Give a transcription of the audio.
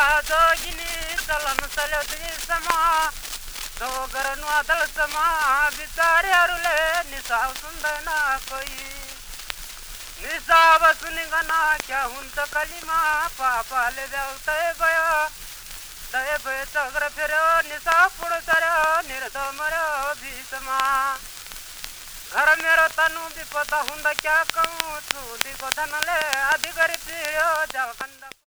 जोगिनी चलन चलती समा दो गरनु आदल समा बिचारे अरुले निसाव सुंदर ना कोई निसाव सुनिगना क्या हुंत कलिमा पापाले देवतय भयो दय भय चक्र फिरो निसा पुड़सर निर्दो मरो भीषमा घर मेरो तनु विपद हुंद क्या कहूँ छूदी को धन ले अधिकारी पियो जलखंड।